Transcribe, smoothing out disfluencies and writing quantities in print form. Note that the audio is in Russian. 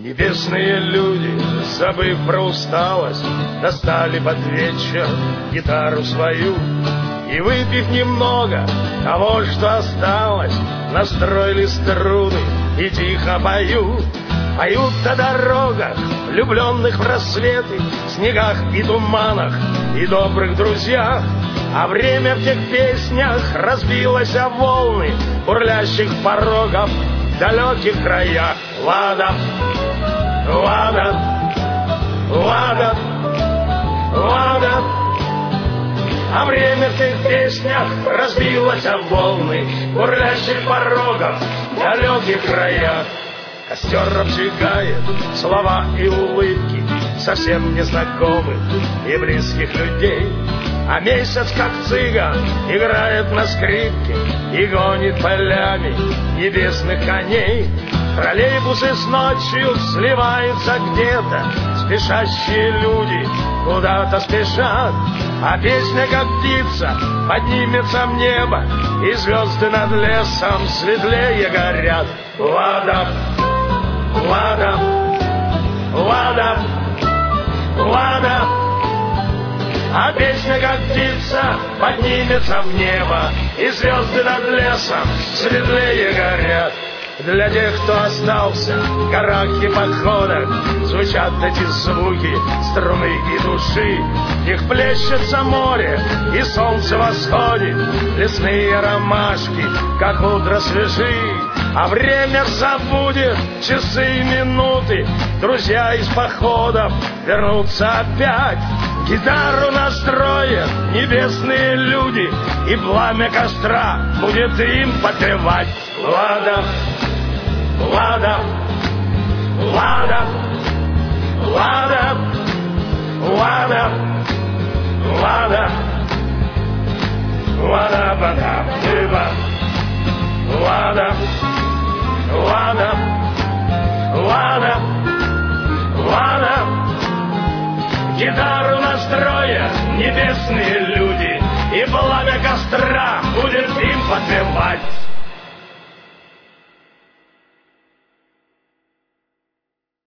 Небесные люди, забыв про усталость, достали под вечер гитару свою и, выпив немного того, что осталось, настроили струны и тихо поют. Поют о дорогах, влюбленных в рассветы, снегах и туманах, и добрых друзьях. А время в тех песнях разбилось о волны бурлящих порогов в далеких краях. Лада, лада, лада, лада. А время в тех песнях разбилось о волны бурлящих порогов в далеких краях. Костер обжигает слова и улыбки совсем незнакомых и близких людей. А месяц, как цыган, играет на скрипке и гонит полями небесных коней. Троллейбусы с ночью сливаются где-то, спешащие люди куда-то спешат. А песня, как птица, поднимется в небо, и звезды над лесом светлее горят. Лада, лада, лада, лада. А песня, как птица, поднимется в небо, и звезды над лесом светлее горят. Для тех, кто остался в горах и походах, звучат эти звуки струны и души. В них плещется море, и солнце восходит, лесные ромашки, как утро свежи. А время забудет часы и минуты, друзья из походов вернутся опять. Гитару настроят небесные люди, и пламя костра будет им подпевать. Лада, лада, лада, лада, лада, лада, лада, бада, дыба, лада, лада, лада, лада. Гитару настроят небесные люди, и пламя костра будет им подпевать.